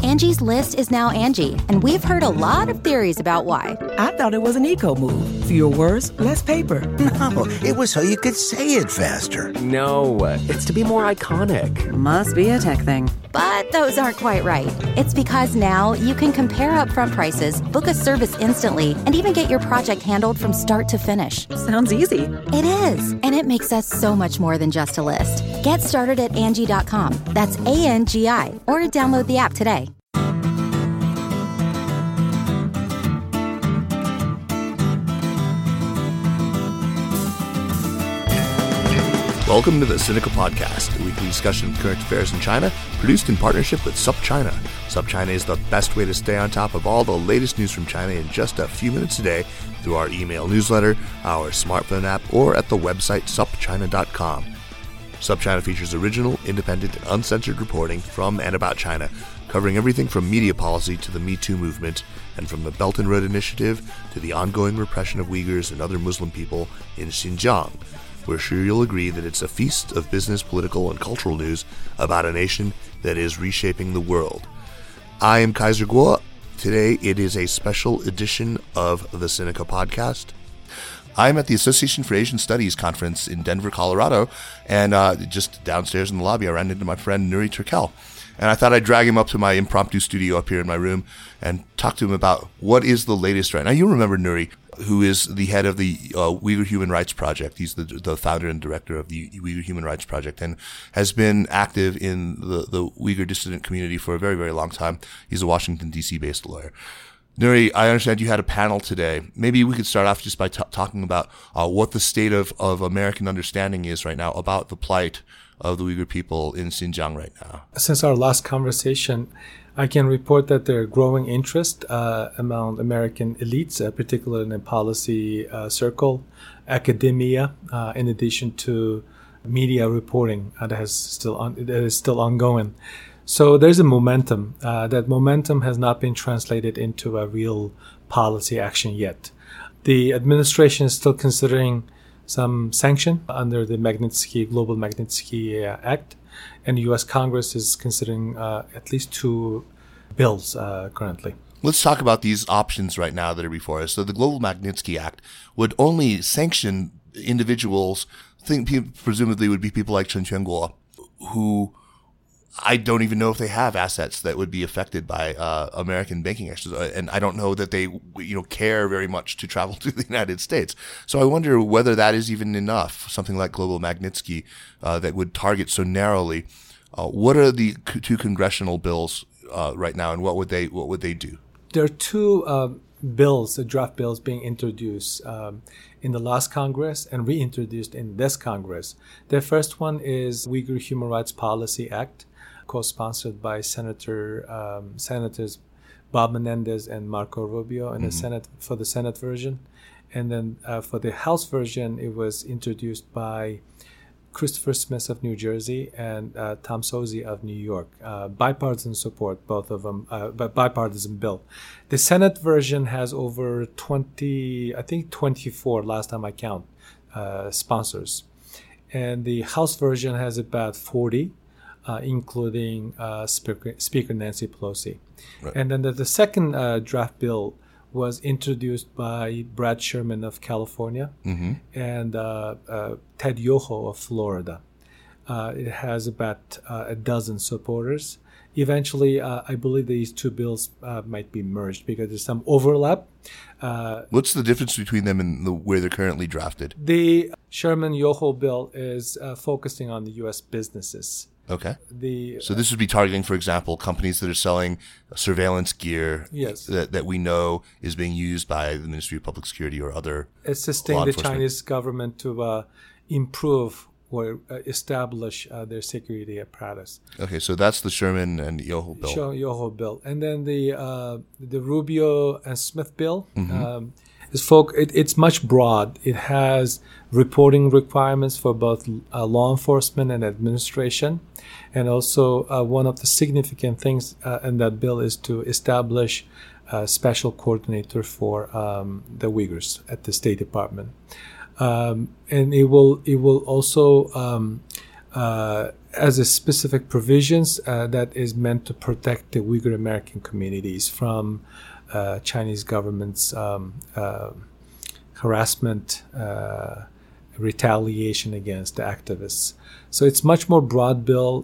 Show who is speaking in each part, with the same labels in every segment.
Speaker 1: Angie's List is now Angie, and we've heard a lot of theories about why.
Speaker 2: I thought it was an eco move. Fewer words, less paper.
Speaker 3: No, it was so you could say it faster.
Speaker 4: No, it's to be more iconic.
Speaker 2: Must be a tech thing.
Speaker 1: But those aren't quite right. It's because now you can compare upfront prices, book a service instantly, and even get your project handled from start to finish.
Speaker 2: Sounds easy.
Speaker 1: It is, and it makes us so much more than just a list. Get started at Angie.com. That's ANGI, or download the app today.
Speaker 5: Welcome to the Sinica Podcast, a weekly discussion of current affairs in China, produced in partnership with SupChina. SupChina is the best way to stay on top of all the latest news from China in just a few minutes a day through our email newsletter, our smartphone app, or at the website supchina.com. SupChina features original, independent, and uncensored reporting from and about China, covering everything from media policy to the Me Too movement, and from the Belt and Road Initiative to the ongoing repression of Uyghurs and other Muslim people in Xinjiang. We're sure you'll agree that it's a feast of business, political, and cultural news about a nation that is reshaping the world. I am Kaiser Kuo. Today it is a special edition of the Sinica Podcast. I'm at the Association for Asian Studies conference in Denver, Colorado, and just downstairs in the lobby I ran into my friend Nuri Turkel. And I thought I'd drag him up to my impromptu studio up here in my room and talk to him about what is the latest right now. You remember Nuri, who is the head of the Uyghur Human Rights Project. He's the founder and director of the Uyghur Human Rights Project and has been active in the Uyghur dissident community for a very, very long time. He's a Washington, D.C. based lawyer. Nuri, I understand you had a panel today. Maybe we could start off just by talking about what the state of American understanding is right now about the plight of the Uyghur people in Xinjiang right now.
Speaker 6: Since our last conversation, I can report that there are growing interest among American elites, particularly in the policy circle, academia, in addition to media reporting that is still ongoing. So there's a momentum. That momentum has not been translated into a real policy action yet. The administration is still considering some sanction under the Global Magnitsky Act, and the U.S. Congress is considering at least two bills currently.
Speaker 5: Let's talk about these options right now that are before us. So the Global Magnitsky Act would only sanction individuals, presumably would be people like Chen Quanguo, who I don't even know if they have assets that would be affected by American banking actions, and I don't know that they, care very much to travel to the United States. So I wonder whether that is even enough. Something like Global Magnitsky that would target so narrowly. What are the two congressional bills right now, and what would they do?
Speaker 6: There are two draft bills being introduced in the last Congress and reintroduced in this Congress. The first one is Uyghur Human Rights Policy Act, co-sponsored by Senators Bob Menendez and Marco Rubio in the Senate for the Senate version, and then for the House version, it was introduced by Christopher Smith of New Jersey and Tom Suozzi of New York. Bipartisan support, both of them, but bipartisan bill. The Senate version has over 24 last time I count, sponsors, and the House version has about 40. Including Speaker Nancy Pelosi. Right. And then the second draft bill was introduced by Brad Sherman of California and Ted Yoho of Florida. It has about a dozen supporters. Eventually, I believe these two bills might be merged because there's some overlap.
Speaker 5: What's the difference between them and where they're currently drafted?
Speaker 6: The Sherman-Yoho bill is focusing on the U.S. businesses.
Speaker 5: Okay. So this would be targeting, for example, companies that are selling surveillance gear that we know is being used by the Ministry of Public Security or other
Speaker 6: assisting the Chinese government to improve or establish their security apparatus.
Speaker 5: Okay, so that's the Sherman and Yoho bill.
Speaker 6: Yoho bill. And then the Rubio and Smith bill it's much broad. It has reporting requirements for both law enforcement and administration. And also one of the significant things in that bill is to establish a special coordinator for the Uyghurs at the State Department. And it will also as a specific provisions that is meant to protect the Uyghur American communities from Chinese government's harassment, retaliation against the activists. So it's much more broad bill.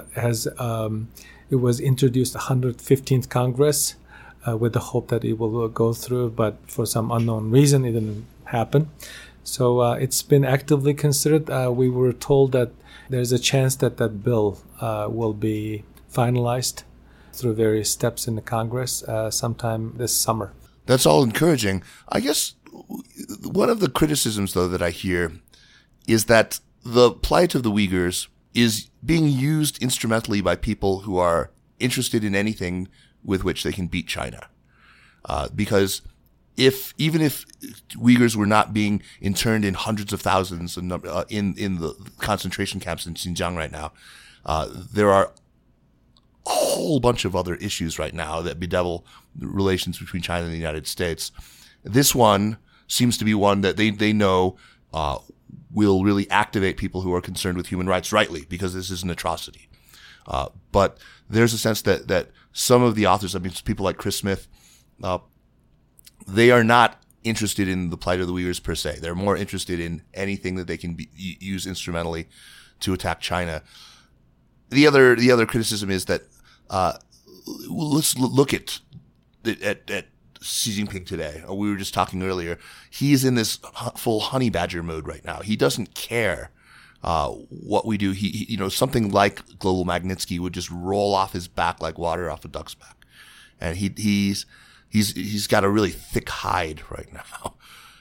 Speaker 6: It was introduced 115th Congress with the hope that it will go through, but for some unknown reason it didn't happen. So it's been actively considered. We were told that there's a chance that that bill will be finalized through various steps in the Congress sometime this summer.
Speaker 5: That's all encouraging. I guess one of the criticisms, though, that I hear is that the plight of the Uyghurs is being used instrumentally by people who are interested in anything with which they can beat China. Because even if Uyghurs were not being interned in hundreds of thousands in the concentration camps in Xinjiang right now, there are a whole bunch of other issues right now that bedevil the relations between China and the United States. This one seems to be one that they know will really activate people who are concerned with human rights, rightly, because this is an atrocity. But there's a sense that some of the authors, I mean, people like Chris Smith, they are not interested in the plight of the Uyghurs per se. They're more interested in anything that they can use instrumentally to attack China. The other criticism is that let's look at Xi Jinping today. We were just talking earlier. He's in this full honey badger mode right now. He doesn't care what we do. He something like Global Magnitsky would just roll off his back like water off a duck's back, and he's got a really thick hide right now.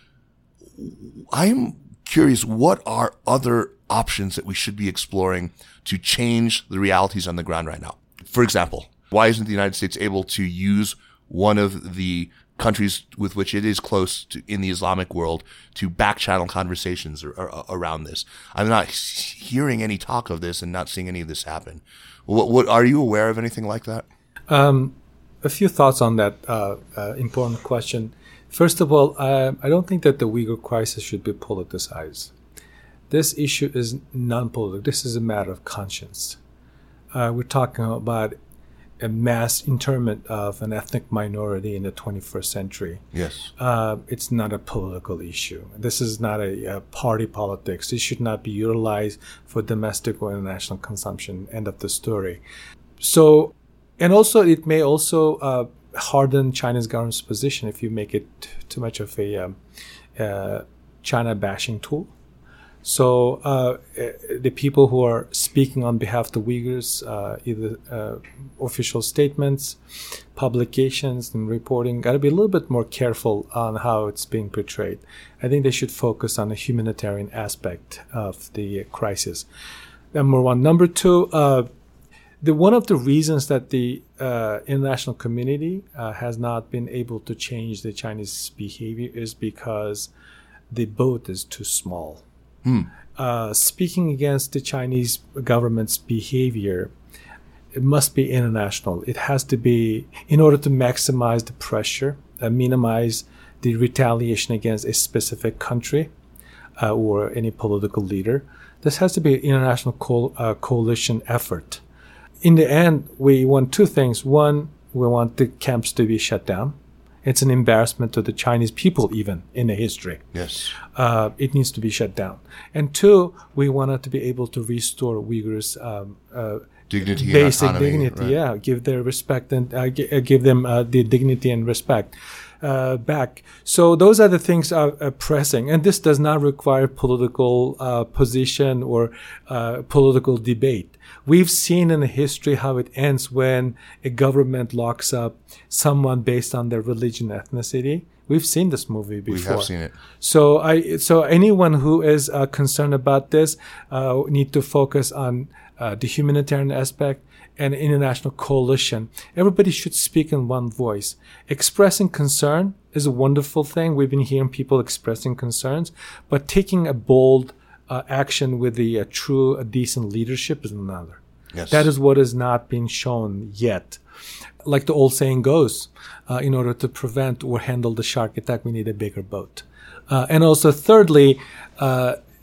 Speaker 5: I'm curious, what are other options that we should be exploring to change the realities on the ground right now? For example, why isn't the United States able to use one of the countries with which it is close to in the Islamic world to back-channel conversations around this? I'm not hearing any talk of this and not seeing any of this happen. What are you aware of anything like that?
Speaker 6: A few thoughts on that important question. First of all, I don't think that the Uyghur crisis should be politicized. This issue is non-political. This is a matter of conscience. We're talking about a mass internment of an ethnic minority in the 21st century.
Speaker 5: Yes.
Speaker 6: It's not a political issue. This is not a party politics. This should not be utilized for domestic or international consumption. End of the story. So, and also it may also harden China's government's position if you make it too much of a China bashing tool. So the people who are speaking on behalf of the Uyghurs, either official statements, publications, and reporting, got to be a little bit more careful on how it's being portrayed. I think they should focus on the humanitarian aspect of the crisis. Number one. Number two, one of the reasons that the international community has not been able to change the Chinese behavior is because the boat is too small. Speaking against the Chinese government's behavior, it must be international. It has to be, in order to maximize the pressure, minimize the retaliation against a specific country or any political leader. This has to be an international coalition effort. In the end, we want two things. One, we want the camps to be shut down. It's an embarrassment to the Chinese people, even in the history.
Speaker 5: Yes.
Speaker 6: It needs to be shut down. And two, we wanted to be able to restore Uyghurs'
Speaker 5: dignity,
Speaker 6: basic
Speaker 5: and autonomy,
Speaker 6: dignity.
Speaker 5: right?
Speaker 6: Yeah, give their respect and give them the dignity and respect back. So those are the things are pressing, and this does not require political position or political debate. We've seen in the history how it ends when a government locks up someone based on their religion, ethnicity. We've seen this movie before.
Speaker 5: We have seen it.
Speaker 6: So anyone who is concerned about this need to focus on the humanitarian aspect and international coalition. Everybody should speak in one voice. Expressing concern is a wonderful thing. We've been hearing people expressing concerns, but taking a bold action with the true, decent leadership is another.
Speaker 5: Yes.
Speaker 6: That is what is not being shown yet. Like the old saying goes, in order to prevent or handle the shark attack, we need a bigger boat. And also, thirdly,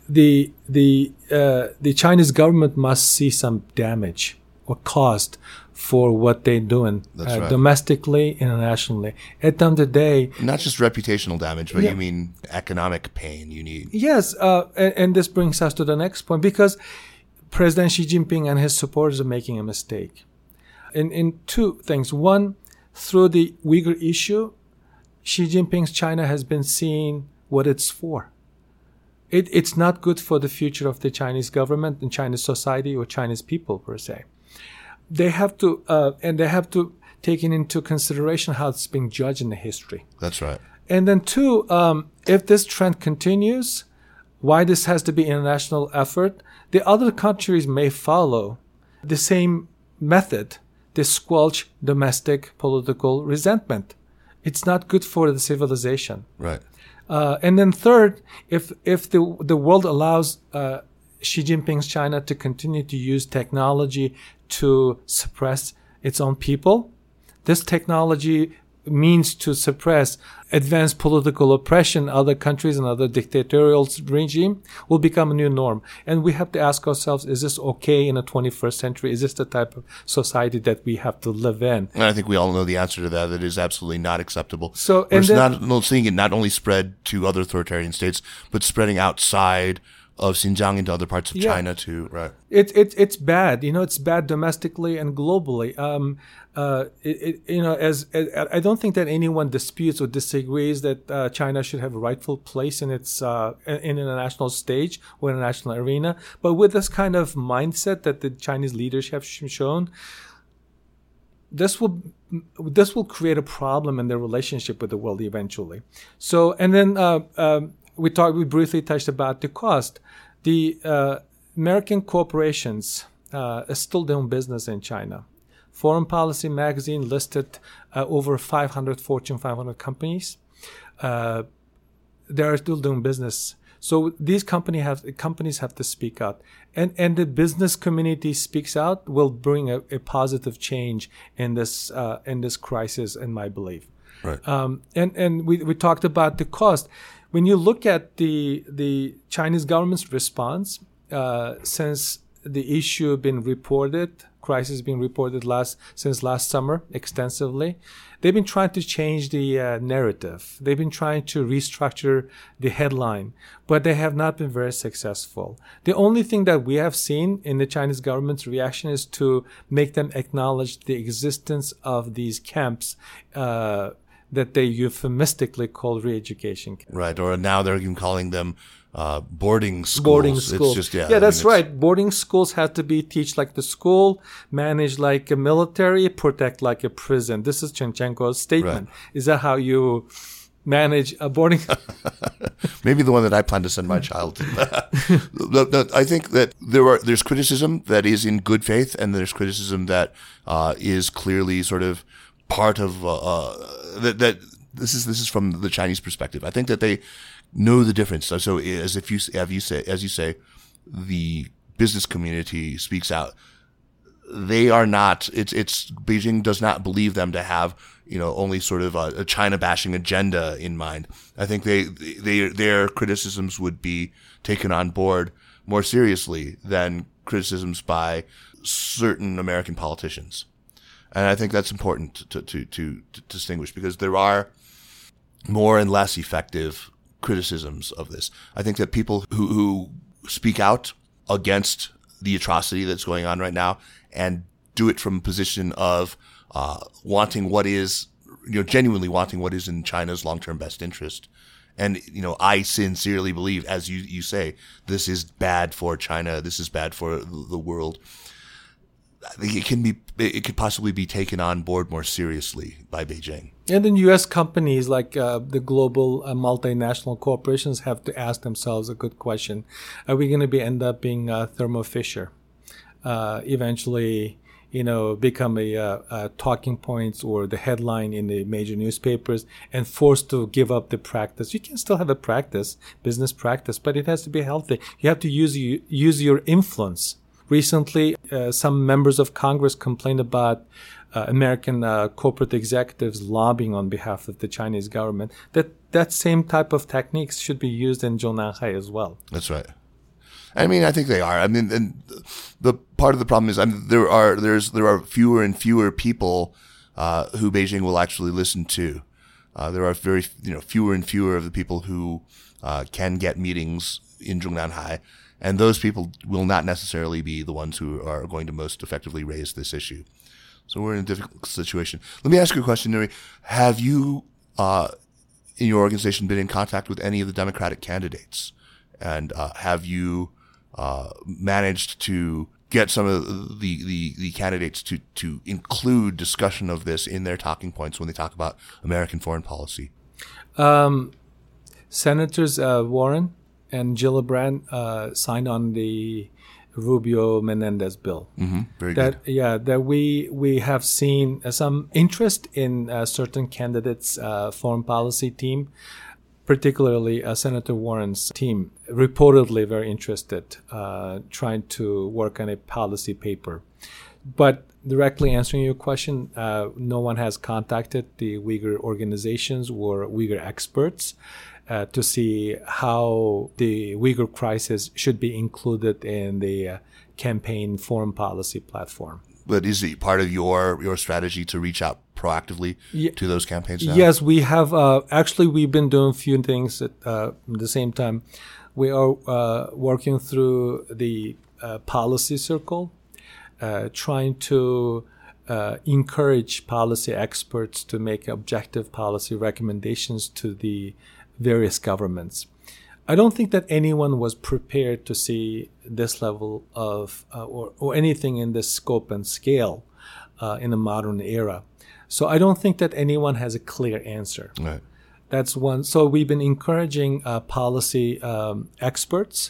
Speaker 6: the Chinese government must see some damage or cost for what they're doing domestically, internationally. At the end of the day,
Speaker 5: not just reputational damage, but you mean economic pain. You need
Speaker 6: and this brings us to the next point, because President Xi Jinping and his supporters are making a mistake in two things. One, through the Uyghur issue, Xi Jinping's China has been seeing what it's for. It's not good for the future of the Chinese government and Chinese society or Chinese people per se. They have to take into consideration how it's being judged in the history.
Speaker 5: That's right.
Speaker 6: And then two, if this trend continues, why this has to be international effort, the other countries may follow the same method to squelch domestic political resentment. It's not good for the civilization.
Speaker 5: Right.
Speaker 6: And then third, if the world allows Xi Jinping's China to continue to use technology to suppress its own people, this technology means to suppress advanced political oppression, other countries and other dictatorial regime will become a new norm. And we have to ask ourselves, is this okay in the 21st century? Is this the type of society that we have to live in?
Speaker 5: And I think we all know the answer to that. It is absolutely not acceptable.
Speaker 6: So,
Speaker 5: we're not seeing it not only spread to other authoritarian states, but spreading outside of Xinjiang into other parts of China too, right?
Speaker 6: It's bad. It's bad domestically and globally. I don't think that anyone disputes or disagrees that China should have a rightful place in its in international stage or international arena. But with this kind of mindset that the Chinese leaders have shown, this will create a problem in their relationship with the world eventually. So, and then we briefly touched about the cost. The American corporations are still doing business in China. Foreign Policy magazine listed over 500 Fortune 500 companies. They are still doing business. So these companies have to speak out, and the business community speaks out will bring a positive change in this crisis, in my belief.
Speaker 5: Right.
Speaker 6: And we talked about the cost. When you look at the Chinese government's response since the issue been reported, crisis being reported since last summer extensively, they've been trying to change the narrative. They've been trying to restructure the headline, but they have not been very successful. The only thing that we have seen in the Chinese government's reaction is to make them acknowledge the existence of these camps that they euphemistically call re-education camps.
Speaker 5: Right, or now they're even calling them boarding schools.
Speaker 6: Boarding schools.
Speaker 5: It's just,
Speaker 6: that's right. Boarding schools have to be teach like the school, manage like a military, protect like a prison. This is Chinchenko's statement. Right. Is that how you manage a boarding?
Speaker 5: Maybe the one that I plan to send my child to. I think that there's criticism that is in good faith, and there's criticism that is clearly sort of part of that. This is from the Chinese perspective. I think that they know the difference. So as you say, the business community speaks out. They are not. It's Beijing does not believe them to have only sort of a China bashing agenda in mind. I think their criticisms would be taken on board more seriously than criticisms by certain American politicians. And I think that's important to distinguish, because there are more and less effective criticisms of this. I think that people who speak out against the atrocity that's going on right now and do it from a position of wanting what is, genuinely wanting what is in China's long-term best interest. And, I sincerely believe, as you say, this is bad for China. This is bad for the world. It could possibly be taken on board more seriously by Beijing.
Speaker 6: And then U.S. companies like the global multinational corporations have to ask themselves a good question. Are we going to end up being Thermo Fisher? Eventually, become a talking points or the headline in the major newspapers and forced to give up the practice. You can still have a business practice, but it has to be healthy. You have to use your influence. Recently, some members of Congress complained about American corporate executives lobbying on behalf of the Chinese government. That same type of techniques should be used in Zhongnanhai as well.
Speaker 5: That's right. I mean, I think they are. I mean, and the part of the problem is, I mean, there are fewer and fewer people who Beijing will actually listen to. There are very fewer and fewer of the people who can get meetings in Zhongnanhai, and those people will not necessarily be the ones who are going to most effectively raise this issue. So we're in a difficult situation. Let me ask you a question, Nuri. Have you, in your organization, been in contact with any of the Democratic candidates? And have you managed to get some of the candidates to include discussion of this in their talking points when they talk about American foreign policy?
Speaker 6: Senators Warren and Gillibrand signed on the Rubio-Menendez bill.
Speaker 5: Mm-hmm. Very good.
Speaker 6: That we have seen some interest in certain candidates' foreign policy team, particularly Senator Warren's team, reportedly very interested, trying to work on a policy paper. But directly answering your question, no one has contacted the Uyghur organizations or Uyghur experts to see how the Uyghur crisis should be included in the campaign foreign policy platform.
Speaker 5: But is it part of your strategy to reach out proactively to those campaigns now?
Speaker 6: Yes, we have. Actually, we've been doing a few things at the same time. We are working through the policy circle, trying to encourage policy experts to make objective policy recommendations to the various governments. I don't think that anyone was prepared to see this level of or anything in this scope and scale in a modern era. So I don't think that anyone has a clear answer.
Speaker 5: Right.
Speaker 6: That's one. So we've been encouraging policy experts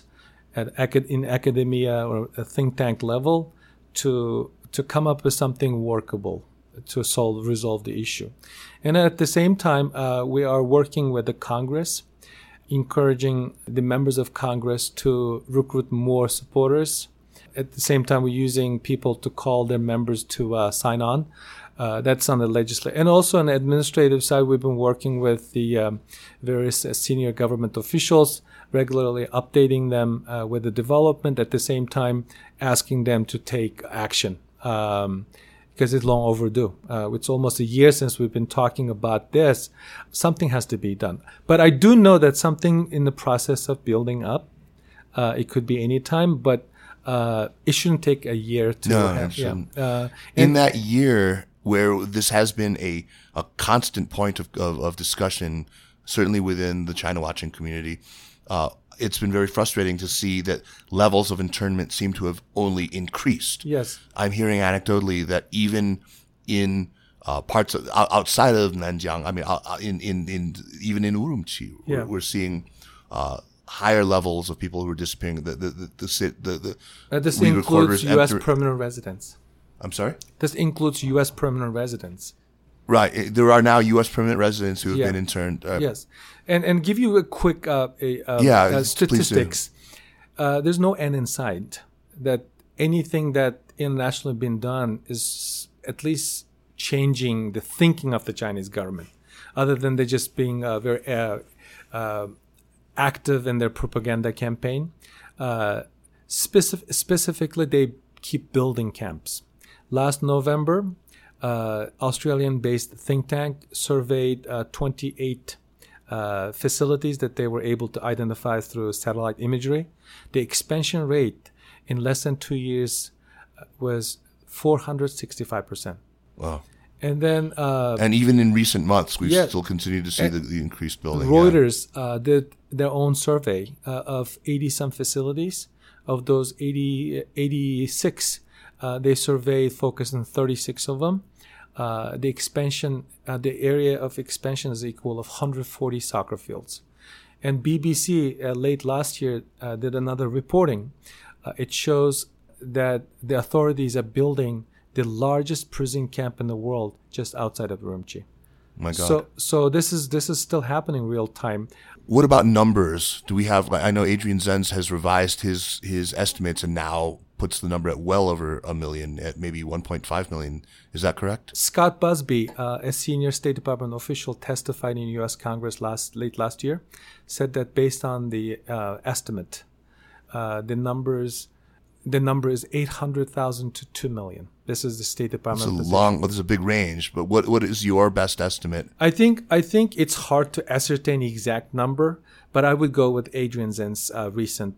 Speaker 6: in academia or a think tank level to come up with something workable to resolve the issue. And at the same time, we are working with the Congress, encouraging the members of Congress to recruit more supporters. At the same time, we're using people to call their members to sign on. That's on the legislative. And also on the administrative side, we've been working with the various senior government officials, regularly updating them with the development, at the same time asking them to take action. Because it's long overdue. It's almost a year since we've been talking about this. Something has to be done. But I do know that something in the process of building up. It could be any time, but it shouldn't take a year to have.
Speaker 5: In that year where this has been a constant point of discussion, certainly within the China watching community, it's been very frustrating to see that levels of internment seem to have only increased.
Speaker 6: Yes.
Speaker 5: I'm hearing anecdotally that even in parts outside of Nanjiang, I mean, even in Urumqi, we're seeing higher levels of people who are disappearing.
Speaker 6: This includes U.S. permanent residents.
Speaker 5: I'm sorry?
Speaker 6: This includes U.S. permanent residents.
Speaker 5: Right. There are now U.S. permanent residents who have been interned.
Speaker 6: Yes. And give you a quick statistics. There's no end in sight. That anything that internationally been done is at least changing the thinking of the Chinese government, other than they just being very active in their propaganda campaign. Specifically, they keep building camps. Last November, Australian-based think tank surveyed 28 facilities that they were able to identify through satellite imagery. The expansion rate in less than 2 years was 465%.
Speaker 5: Wow.
Speaker 6: And then,
Speaker 5: and even in recent months, we still continue to see the increased building.
Speaker 6: Reuters did their own survey of 80-some facilities. Of those 86, they surveyed, focused on 36 of them. The expansion, the area of expansion is equal of 140 soccer fields. And BBC late last year did another reporting. It shows that the authorities are building the largest prison camp in the world just outside of Urumqi.
Speaker 5: My God.
Speaker 6: So this is still happening real time.
Speaker 5: What about numbers? Do we have? I know Adrian Zenz has revised his estimates and now puts the number at well over 1 million, at maybe 1.5 million. Is that correct?
Speaker 6: Scott Busby, a senior State Department official, testified in U.S. Congress late last year, said that based on the estimate, the number is 800,000 to 2 million. This is the State Department position.
Speaker 5: There's a big range, but what is your best estimate?
Speaker 6: I think it's hard to ascertain the exact number, but I would go with Adrian Zen's recent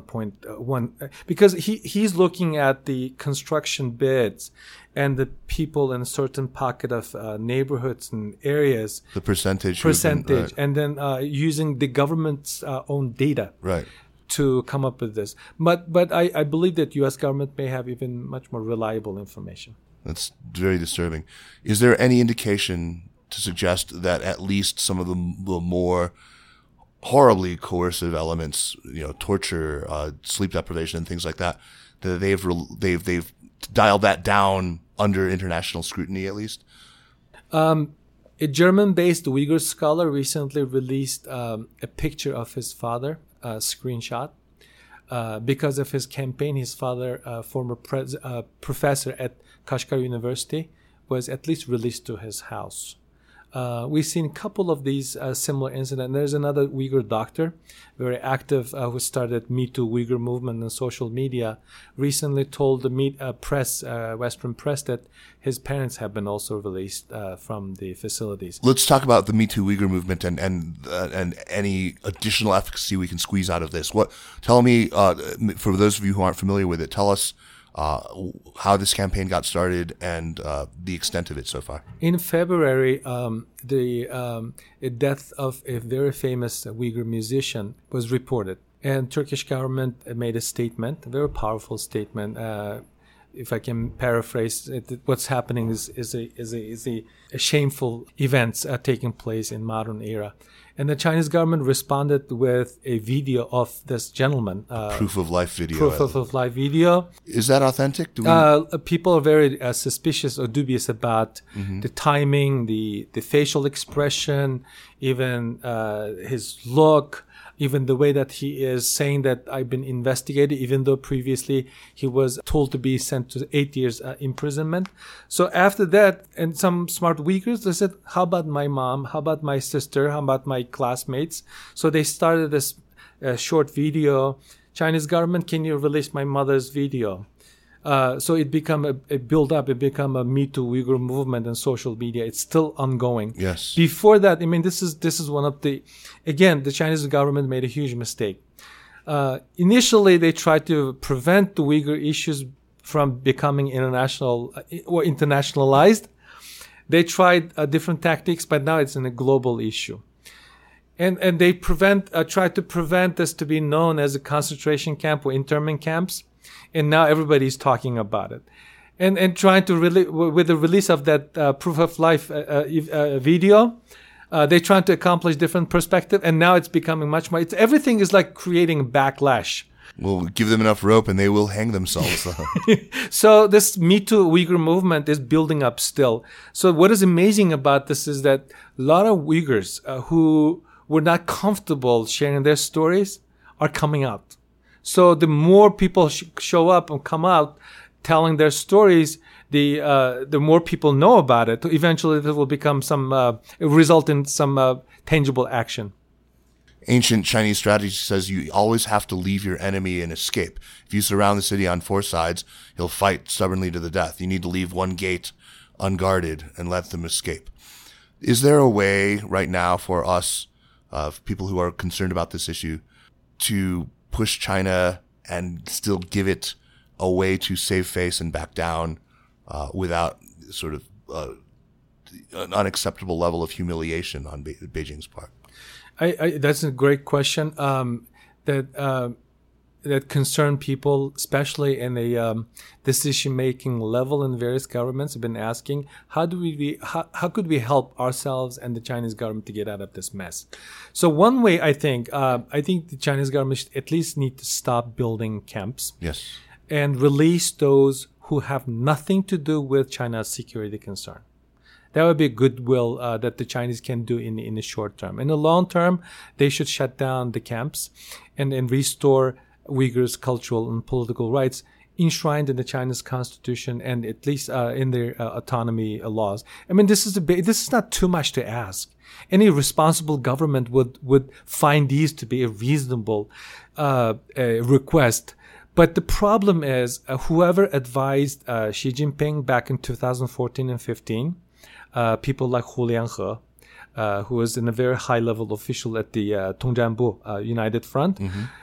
Speaker 6: 1.1 because he's looking at the construction bids and the people in a certain pocket of neighborhoods and areas.
Speaker 5: The percentage,
Speaker 6: right. And then using the government's own data.
Speaker 5: Right.
Speaker 6: To come up with this. But I believe that U.S. government may have even much more reliable information.
Speaker 5: That's very disturbing. Is there any indication to suggest that at least some of the more horribly coercive elements, torture, sleep deprivation, and things like that, that they've dialed that down under international scrutiny at least? A
Speaker 6: German-based Uyghur scholar recently released a picture of his father, a screenshot. Because of his campaign, his father, former professor at Kashgar University, was at least released to his house. We've seen a couple of these similar incidents. There's another Uyghur doctor, very active, who started Me Too Uyghur movement on social media, recently told the press, Western press, that his parents have been also released from the facilities.
Speaker 5: Let's talk about the Me Too Uyghur movement and any additional efficacy we can squeeze out of this. Tell me, for those of you who aren't familiar with it, tell us how this campaign got started and the extent of it so far.
Speaker 6: In February, the death of a very famous Uyghur musician was reported, and Turkish government made a statement, a very powerful statement. If I can paraphrase it, what's happening is a shameful events taking place in modern era. And the Chinese government responded with a video of this gentleman.
Speaker 5: Proof of life video.
Speaker 6: Proof of life video.
Speaker 5: Is that authentic?
Speaker 6: People are very suspicious or dubious about the timing, the facial expression, even his look, even the way that he is saying that I've been investigated, even though previously he was told to be sent to 8 years imprisonment. So after that, and some smart Uyghurs, they said, how about my mom? How about my sister? How about my classmates? So they started this short video. Chinese government, can you release my mother's video? So it became a build-up. It became a Me Too Uyghur movement and social media. It's still ongoing.
Speaker 5: Yes.
Speaker 6: Before that, this is one of the, again, the Chinese government made a huge mistake. Initially, they tried to prevent the Uyghur issues from becoming international or internationalized. They tried different tactics, but now it's a global issue. And they tried to prevent this to be known as a concentration camp or internment camps. And now everybody's talking about it, and trying to with the release of that proof of life video, they're trying to accomplish different perspective, and now it's becoming much more. Everything is like creating a backlash.
Speaker 5: We'll give them enough rope, and they will hang themselves.
Speaker 6: So this Me Too Uyghur movement is building up still. So what is amazing about this is that a lot of Uyghurs who were not comfortable sharing their stories are coming out. So the more people show up and come out telling their stories, the more people know about it. Eventually, it will become result in some tangible action.
Speaker 5: Ancient Chinese strategy says you always have to leave your enemy and escape. If you surround the city on 4 sides, he'll fight stubbornly to the death. You need to leave one gate unguarded and let them escape. Is there a way right now for us, people who are concerned about this issue, to push China and still give it a way to save face and back down without sort of an unacceptable level of humiliation on Beijing's part?
Speaker 6: That's a great question that concern people, especially in a decision-making level in various governments, have been asking, how could we help ourselves and the Chinese government to get out of this mess? So one way, I think the Chinese government should at least need to stop building camps.
Speaker 5: Yes.
Speaker 6: And release those who have nothing to do with China's security concern. That would be a goodwill that the Chinese can do in the short term. In the long term, they should shut down the camps and restore Uyghurs' cultural and political rights enshrined in the Chinese constitution and at least in their autonomy laws. I mean, this is not too much to ask. Any responsible government would find these to be a reasonable request. But the problem is, whoever advised Xi Jinping back in 2014 and 15, people like Hu Lianhe, who was in a very high-level official at the Tongzhanbu United Front,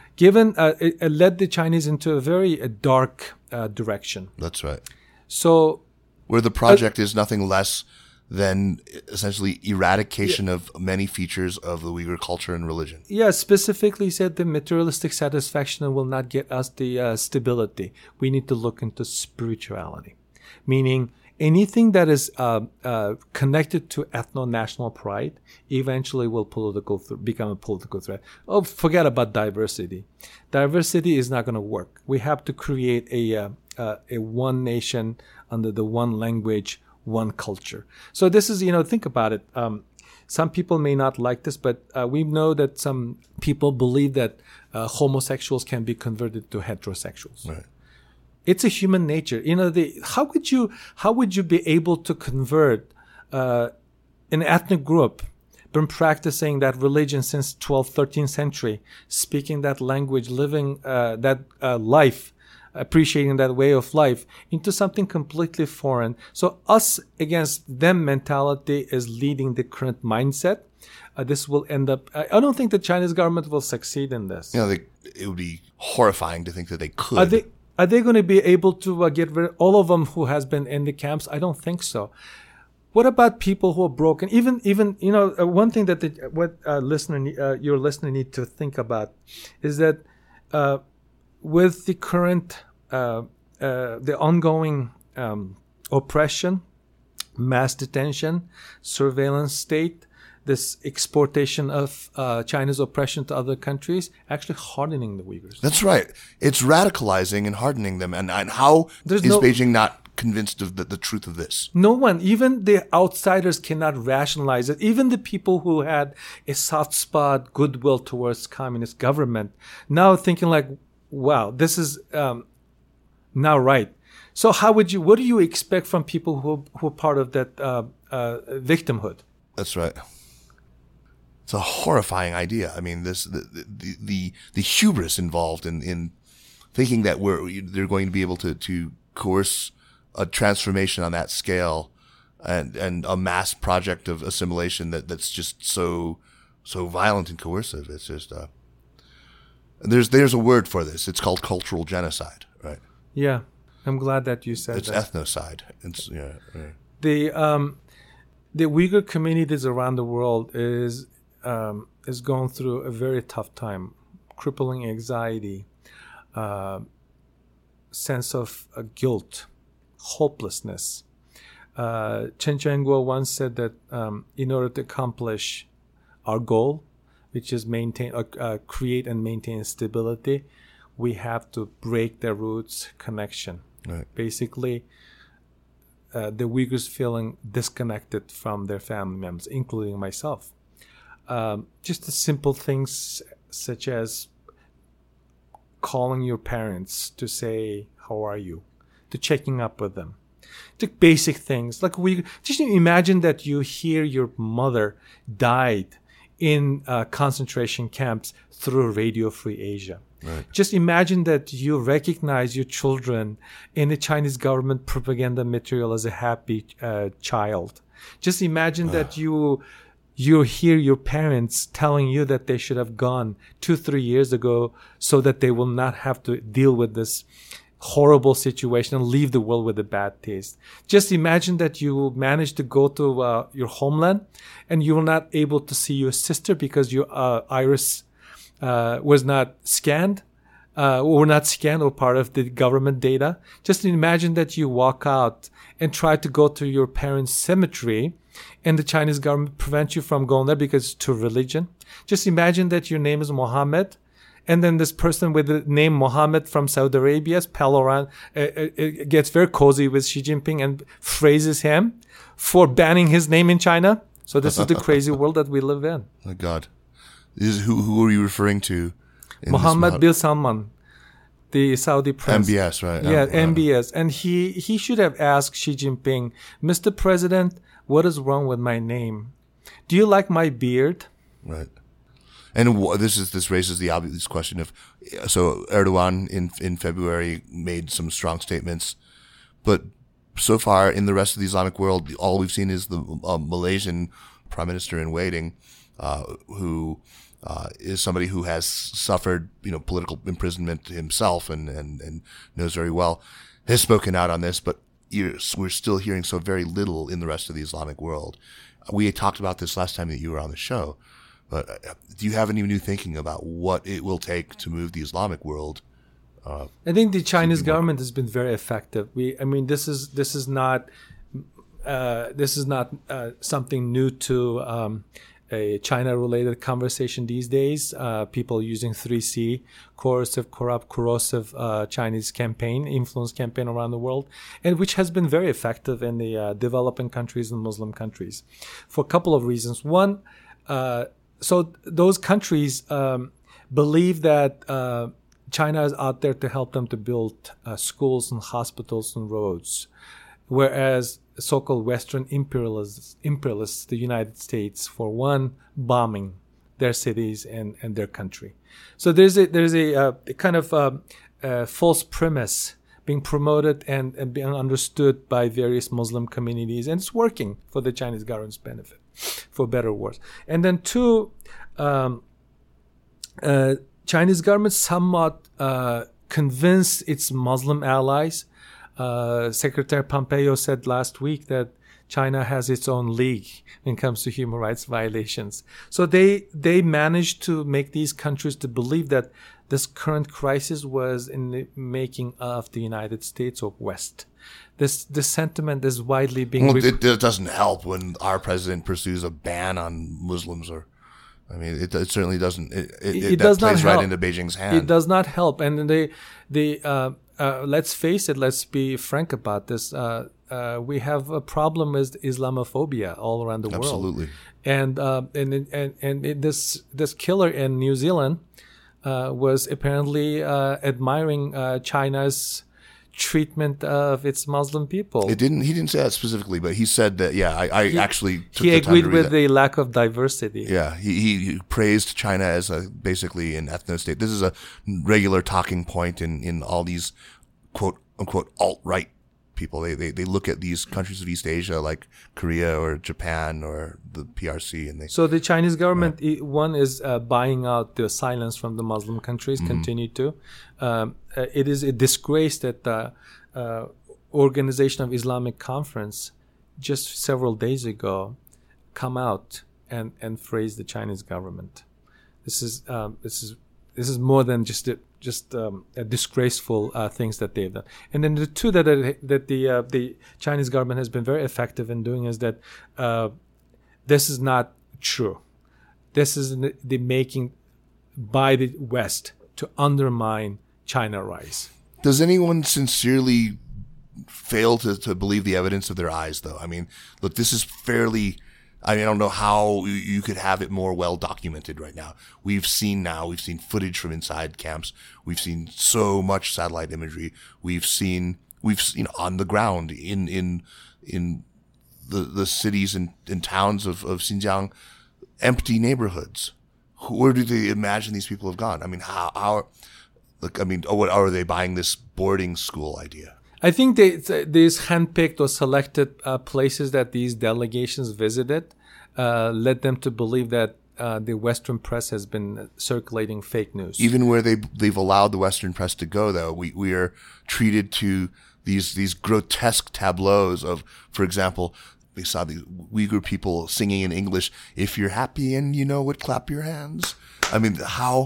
Speaker 6: it led the Chinese into a very dark direction.
Speaker 5: That's right.
Speaker 6: So,
Speaker 5: where the project is nothing less than essentially eradication of many features of the Uyghur culture and religion.
Speaker 6: Yeah, specifically said the materialistic satisfaction will not get us the stability. We need to look into spirituality, meaning anything that is connected to ethno-national pride eventually will become a political threat. Oh, forget about diversity. Diversity is not going to work. We have to create a one nation under the one language, one culture. So this is, think about it. Some people may not like this, but we know that some people believe that homosexuals can be converted to heterosexuals.
Speaker 5: Right.
Speaker 6: It's a human nature. How would you be able to convert an ethnic group been practicing that religion since 12th, 13th century, speaking that language, living that life, appreciating that way of life, into something completely foreign? So us against them mentality is leading the current mindset. This will end up, I don't think the Chinese government will succeed in this.
Speaker 5: It would be horrifying to think that they could.
Speaker 6: Are they going to be able to get rid of all of them who has been in the camps? I don't think so. What about people who are broken? Even one thing that your listener need to think about is that with the current the ongoing oppression, mass detention, surveillance state, this exportation of China's oppression to other countries, actually hardening the Uyghurs.
Speaker 5: That's right. It's radicalizing and hardening them. And how is Beijing not convinced of the truth of this?
Speaker 6: No one, even the outsiders, cannot rationalize it. Even the people who had a soft spot, goodwill towards communist government, now thinking like, wow, this is now right. So what do you expect from people who are part of that victimhood?
Speaker 5: That's right. It's a horrifying idea. I mean, the hubris involved in thinking that they're going to be able to coerce a transformation on that scale and a mass project of assimilation that's just so violent and coercive. It's just there's a word for this. It's called cultural genocide, right?
Speaker 6: Yeah, I'm glad that you said
Speaker 5: it's
Speaker 6: that.
Speaker 5: It's ethnocide. It's right.
Speaker 6: The Uyghur communities around the world is going through a very tough time, crippling anxiety, sense of guilt, hopelessness. Chen Quanguo once said that in order to accomplish our goal, which is create and maintain stability, we have to break the roots connection.
Speaker 5: Right.
Speaker 6: Basically, the Uyghurs feeling disconnected from their family members, including myself. Just the simple things such as calling your parents to say, how are you? To checking up with them. The basic things. Like just imagine that you hear your mother died in concentration camps through Radio Free Asia.
Speaker 5: Right.
Speaker 6: Just imagine that you recognize your children in the Chinese government propaganda material as a happy child. Just imagine that you hear your parents telling you that they should have gone 2-3 years ago so that they will not have to deal with this horrible situation and leave the world with a bad taste. Just imagine that you managed to go to your homeland and you were not able to see your sister because your iris was not scanned, or part of the government data. Just imagine that you walk out and try to go to your parents' cemetery and the Chinese government prevents you from going there because it's to religion. Just imagine that your name is Mohammed, and then this person with the name Mohammed from Saudi Arabia pal around, gets very cozy with Xi Jinping and praises him for banning his name in China. So this is the crazy world that we live in.
Speaker 5: Oh God. Who are you referring to?
Speaker 6: Mohammed bin Salman. the Saudi prince.
Speaker 5: MBS, right?
Speaker 6: Yeah, MBS. And he should have asked Xi Jinping, Mr. President, what is wrong with my name? Do you like my beard?
Speaker 5: Right. And this raises the obvious question of, so Erdogan in February made some strong statements, but so far in the rest of the Islamic world, all we've seen is the Malaysian prime minister in waiting, who is somebody who has suffered, political imprisonment himself and knows very well, has spoken out on this, but we're still hearing so very little in the rest of the Islamic world. We had talked about this last time that you were on the show, but do you have any new thinking about what it will take to move the Islamic world?
Speaker 6: I think the Chinese government has been very effective. This is not something new to a China-related conversation these days. People using 3C, coercive, corrupt, corrosive Chinese campaign, influence campaign around the world, and which has been very effective in the developing countries and Muslim countries for a couple of reasons. One, so those countries believe that China is out there to help them to build schools and hospitals and roads, whereas so-called Western imperialists, the United States, for one, bombing their cities and their country. So there's a kind of false premise being promoted and being understood by various Muslim communities, and it's working for the Chinese government's benefit, for better or worse. And then two, Chinese government somewhat convinced its Muslim allies. Secretary Pompeo said last week that China has its own league when it comes to human rights violations. So they managed to make these countries to believe that this current crisis was in the making of the United States or West. This sentiment is widely being...
Speaker 5: Well, it doesn't help when our president pursues a ban on Muslims or... I mean, it certainly doesn't. It does not plays right into Beijing's hand.
Speaker 6: It does not help, and let's face it. Let's be frank about this. We have a problem with Islamophobia all around the world.
Speaker 5: Absolutely.
Speaker 6: And this killer in New Zealand was apparently admiring China's treatment of its Muslim people.
Speaker 5: He didn't say that specifically, but he said that. Yeah, I actually took
Speaker 6: he
Speaker 5: the time
Speaker 6: agreed
Speaker 5: to read
Speaker 6: with
Speaker 5: that.
Speaker 6: the lack of diversity.
Speaker 5: Yeah, he praised China as basically an ethno-state. This is a regular talking point in all these quote unquote alt-right people. They look at these countries of East Asia like Korea or Japan or the PRC, and
Speaker 6: so the Chinese government one is buying out the silence from the Muslim countries. Continue to. It is a disgrace that the Organization of Islamic Conference just several days ago come out and praise the Chinese government. This is more than just a disgraceful things that they've done. And then the two that the Chinese government has been very effective in doing is that this is not true. This is the making by the West to undermine China rise.
Speaker 5: Does anyone sincerely fail to believe the evidence of their eyes, though? I mean, look, this is fairly... I don't know how you could have it more well documented right now. We've seen footage from inside camps. We've seen so much satellite imagery. We've seen on the ground in the cities and towns of Xinjiang, empty neighborhoods. Where do they imagine these people have gone? I mean, what are they buying this boarding school idea?
Speaker 6: I think these handpicked or selected places that these delegations visited led them to believe that the Western press has been circulating fake news.
Speaker 5: Even where they've allowed the Western press to go, though, we are treated to these grotesque tableaus of, for example, we saw these Uyghur people singing in English, "If you're happy and you know it, clap your hands." I mean,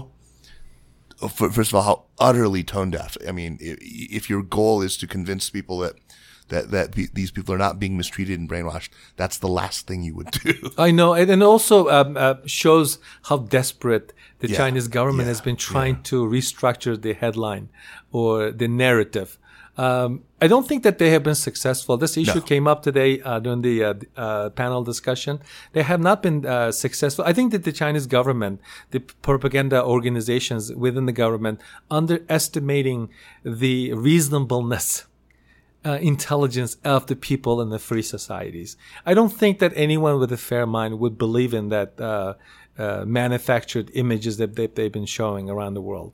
Speaker 5: first of all, how utterly tone deaf. I mean, if your goal is to convince people that these people are not being mistreated and brainwashed, that's the last thing you would do.
Speaker 6: I know, and also shows how desperate the Chinese government has been trying to restructure the headline or the narrative I don't think that they have been successful. This issue came up today during the panel discussion. They have not been successful. I think that the Chinese government, the propaganda organizations within the government, underestimating the reasonableness, intelligence of the people in the free societies. I don't think that anyone with a fair mind would believe in that manufactured images that they've been showing around the world.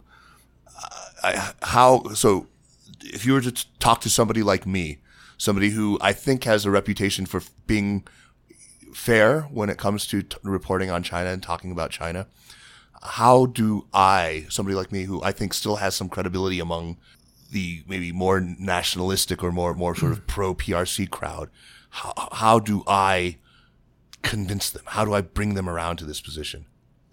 Speaker 5: So if you were to talk to somebody like me, somebody who I think has a reputation for being fair when it comes to reporting on China and talking about China, how do somebody like me who I think still has some credibility among the maybe more nationalistic or more sort of pro-PRC crowd, how do I convince them? How do I bring them around to this position?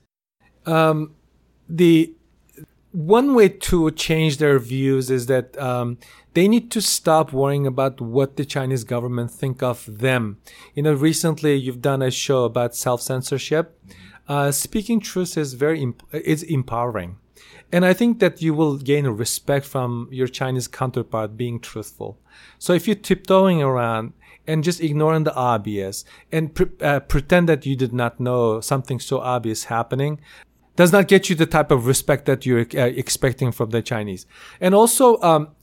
Speaker 6: The one way to change their views is that they need to stop worrying about what the Chinese government think of them. Recently you've done a show about self-censorship. Speaking truth is it's empowering. And I think that you will gain respect from your Chinese counterpart being truthful. So if you're tiptoeing around and just ignoring the obvious and pretend that you did not know something so obvious happening, does not get you the type of respect that you're expecting from the Chinese. And also,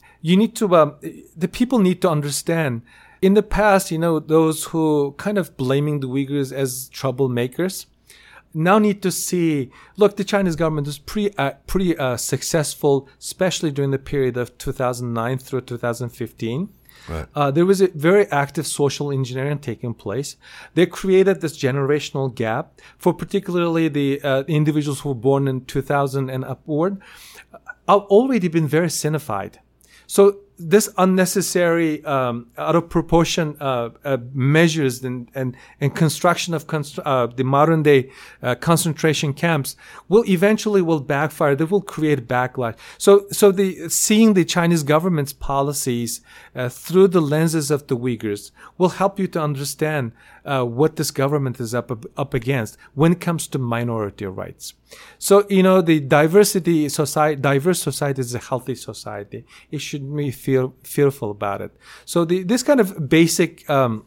Speaker 6: the people need to understand, in the past, those who kind of blaming the Uyghurs as troublemakers, now need to see, look, the Chinese government is pretty successful, especially during the period of 2009 through 2015. Right. There was a very active social engineering taking place. They created this generational gap for particularly the individuals who were born in 2000 and upward, have already been very sinified. So this unnecessary, out of proportion measures and construction of the modern day concentration camps will eventually backfire. They will create backlash. So seeing the Chinese government's policies through the lenses of the Uyghurs will help you to understand what this government is up against when it comes to minority rights. So, the diverse society is a healthy society. It shouldn't be fearful about it. So this kind of basic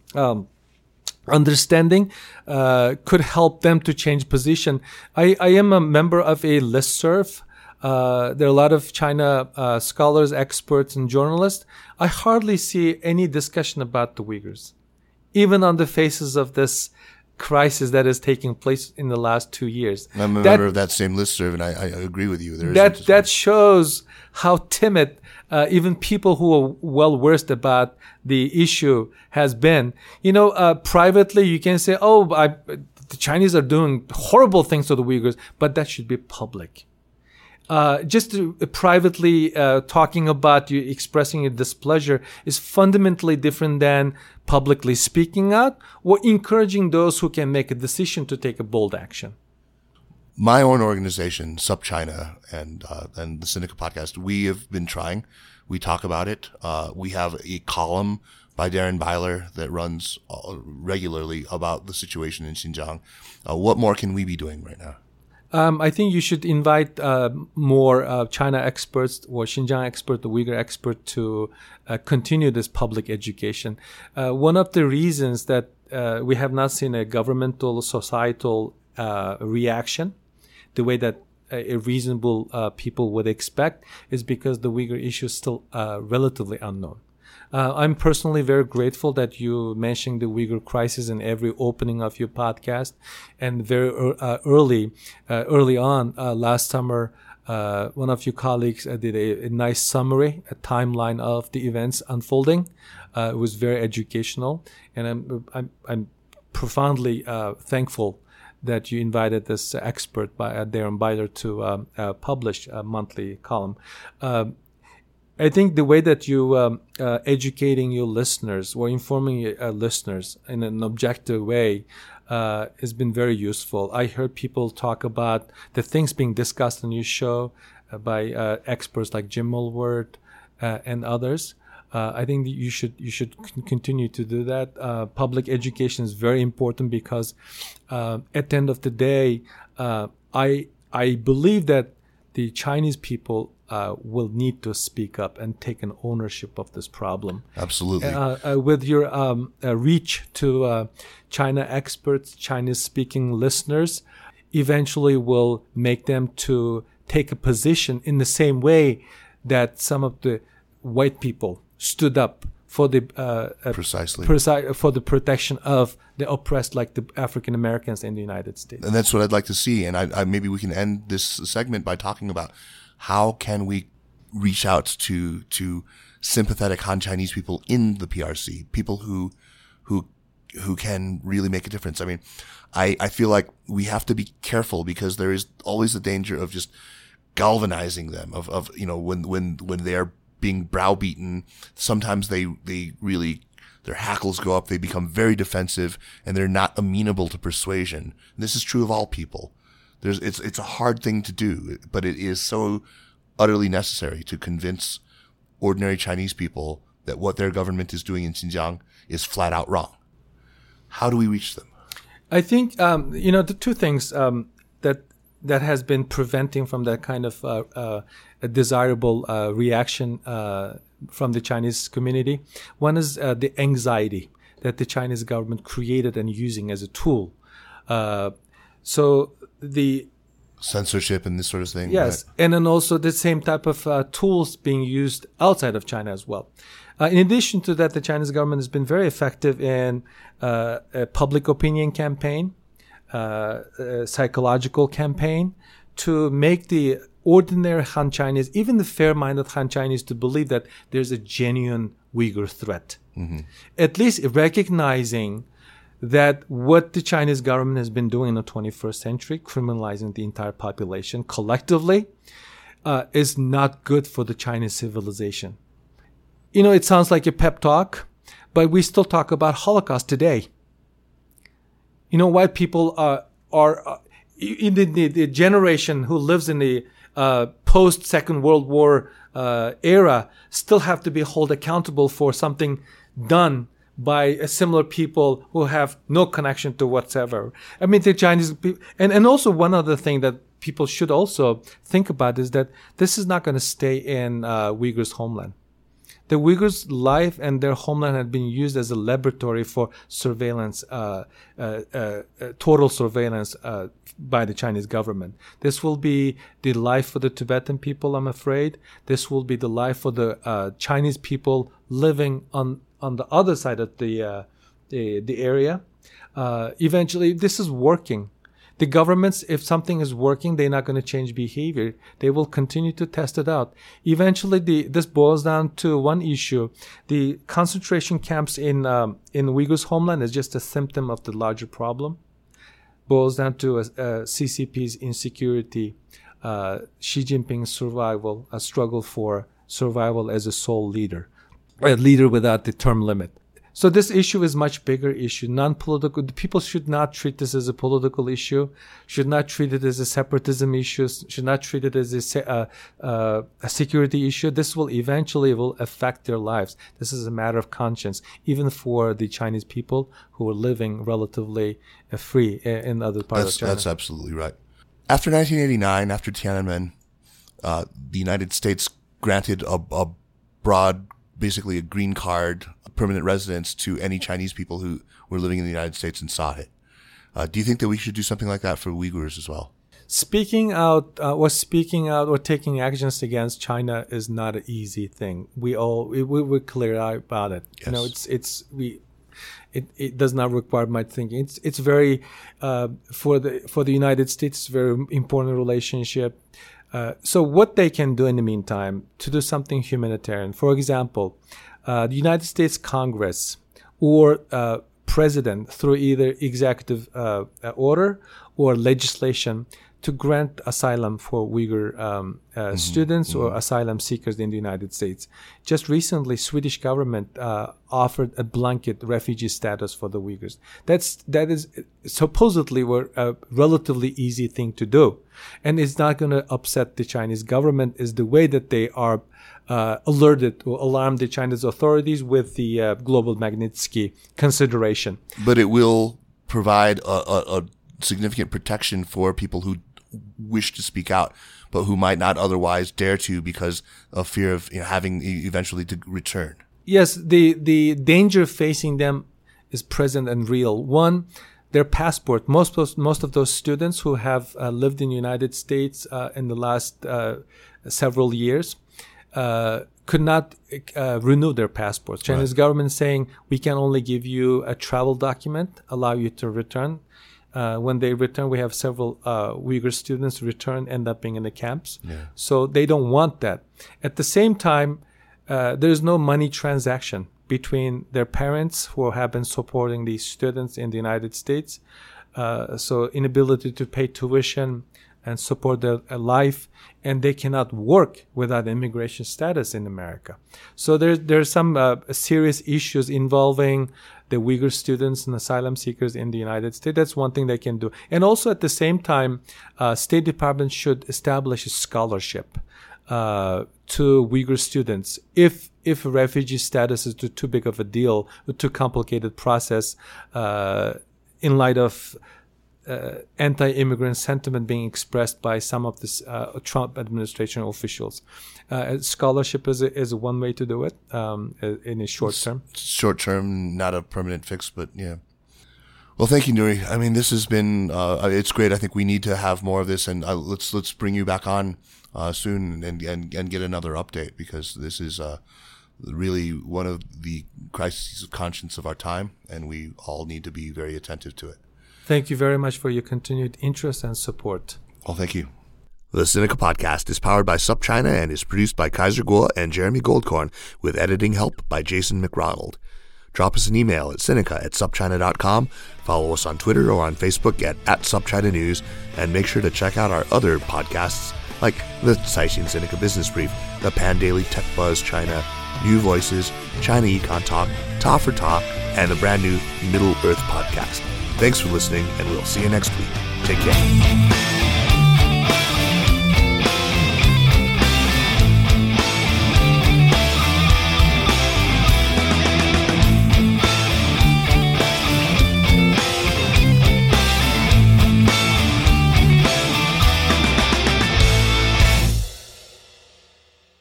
Speaker 6: understanding could help them to change position. I am a member of a listserv. There are a lot of China scholars, experts, and journalists. I hardly see any discussion about the Uyghurs, even on the faces of this crisis that is taking place in the last 2 years.
Speaker 5: I'm a member of that same listserv, and I agree with you.
Speaker 6: That shows how timid even people who are well versed about the issue has been. Privately you can say, the Chinese are doing horrible things to the Uyghurs, but that should be public. Just privately talking about you, expressing your displeasure is fundamentally different than publicly speaking out or encouraging those who can make a decision to take a bold action.
Speaker 5: My own organization, SupChina, and the Sinica podcast, we have been trying. We talk about it. We have a column by Darren Byler that runs regularly about the situation in Xinjiang. What more can we be doing right now?
Speaker 6: I think you should invite more China experts or Xinjiang expert, the Uyghur expert, to continue this public education. One of the reasons that we have not seen a governmental, societal reaction the way that a reasonable people would expect is because the Uyghur issue is still relatively unknown. I'm personally very grateful that you mentioned the Uyghur crisis in every opening of your podcast. And very early on last summer, one of your colleagues did a nice summary, a timeline of the events unfolding. It was very educational, and I'm profoundly thankful that you invited this expert, Darren Byler, to publish a monthly column. I think the way that you educating your listeners or informing your listeners in an objective way has been very useful. I heard people talk about the things being discussed on your show by experts like Jim Mulward and others. I think that you should continue to do that. Public education is very important because at the end of the day, I believe that the Chinese people will need to speak up and take an ownership of this problem.
Speaker 5: Absolutely.
Speaker 6: With your reach to China experts, Chinese-speaking listeners, eventually will make them to take a position in the same way that some of the white people stood up for the for the protection of the oppressed, like the African Americans in the United States.
Speaker 5: And that's what I'd like to see. And I maybe we can end this segment by talking about how can we reach out to sympathetic Han Chinese people in the PRC, people who can really make a difference. I mean, I feel like we have to be careful because there is always the danger of just galvanizing them, of when they are being browbeaten, sometimes they really, their hackles go up, they become very defensive, and they're not amenable to persuasion. And this is true of all people. It's a hard thing to do, but it is so utterly necessary to convince ordinary Chinese people that what their government is doing in Xinjiang is flat out wrong. How do we reach them?
Speaker 6: I think, the two things that has been preventing from that kind of a desirable reaction from the Chinese community. One is the anxiety that the Chinese government created and using as a tool. So the
Speaker 5: censorship and this sort of thing.
Speaker 6: Yes, right? And then also the same type of tools being used outside of China as well. In addition to that, the Chinese government has been very effective in a public opinion campaign, a psychological campaign, to make the ordinary Han Chinese, even the fair-minded Han Chinese, to believe that there's a genuine Uyghur threat. Mm-hmm. At least recognizing that what the Chinese government has been doing in the 21st century, criminalizing the entire population collectively, is not good for the Chinese civilization. It sounds like a pep talk, but we still talk about Holocaust today. White people are in the generation who lives in the post-Second World War era still have to be held accountable for something done by similar people who have no connection to whatsoever. I mean, the Chinese people, and also one other thing that people should also think about is that this is not going to stay in Uyghurs' homeland. The Uyghurs' life and their homeland had been used as a laboratory for surveillance, total surveillance by the Chinese government. This will be the life for the Tibetan people, I'm afraid. This will be the life for the Chinese people living on the other side of the area. Eventually, this is working. The governments, if something is working, they're not going to change behavior. They will continue to test it out. Eventually, this boils down to one issue. The concentration camps in Uyghurs' homeland is just a symptom of the larger problem. Boils down to CCP's insecurity, Xi Jinping's survival, a struggle for survival as a sole leader, a leader without the term limit. So this issue is much bigger issue, non-political. People should not treat this as a political issue, should not treat it as a separatism issue, should not treat it as a security issue. This will eventually affect their lives. This is a matter of conscience, even for the Chinese people who are living relatively free in other parts of China.
Speaker 5: That's absolutely right. After 1989, after Tiananmen, the United States granted a broad, basically a green card, permanent residence to any Chinese people who were living in the United States and sought it. Do you think that we should do something like that for Uyghurs as well?
Speaker 6: Speaking out or taking actions against China is not an easy thing. We're clear about it.
Speaker 5: Yes.
Speaker 6: It does not require much thinking. It's very for the United States, it's a very important relationship. So what they can do in the meantime to do something humanitarian, for example, the United States Congress or president through either executive order or legislation to grant asylum for Uyghur students or asylum seekers in the United States. Just recently, Swedish government offered a blanket refugee status for the Uyghurs. That is supposedly a relatively easy thing to do, and it's not going to upset the Chinese government. Is the way that they are alerted or alarmed the Chinese authorities with the global Magnitsky consideration.
Speaker 5: But it will provide a significant protection for people who wish to speak out, but who might not otherwise dare to because of fear of having eventually to return.
Speaker 6: Yes, the danger facing them is present and real. One, their passport. Most of those students who have lived in the United States in the last several years could not renew their passports. Chinese government saying we can only give you a travel document, allow you to return. When they return, we have several Uyghur students return, end up being in the camps. Yeah. So they don't want that. At the same time, there's no money transaction between their parents who have been supporting these students in the United States. So inability to pay tuition and support their life, and they cannot work without immigration status in America. So there's some serious issues involving the Uyghur students and asylum seekers in the United States. That's one thing they can do. And also at the same time, State Department should establish a scholarship to Uyghur students. If refugee status is too big of a deal, a too complicated process, in light of anti-immigrant sentiment being expressed by some of this Trump administration officials. Scholarship is one way to do it in a short term.
Speaker 5: Short term, not a permanent fix, but yeah. Well, thank you, Nuri. I mean, this has been it's great. I think we need to have more of this, and let's bring you back on soon and get another update, because this is really one of the crises of conscience of our time, and we all need to be very attentive to it.
Speaker 6: Thank you very much for your continued interest and support.
Speaker 5: Well, thank you. The Sinica Podcast is powered by SupChina and is produced by Kaiser Kuo and Jeremy Goldkorn, with editing help by Jason McRonald. Drop us an email at sinica@supchina.com, follow us on Twitter or on Facebook at SupChina News, and make sure to check out our other podcasts like the Caixin Sinica Business Brief, the Pan Daily Tech Buzz China, New Voices, China Econ Talk, Ta for Ta, and the brand new Middle Earth Podcast. Thanks for listening, and we'll see you next week. Take care.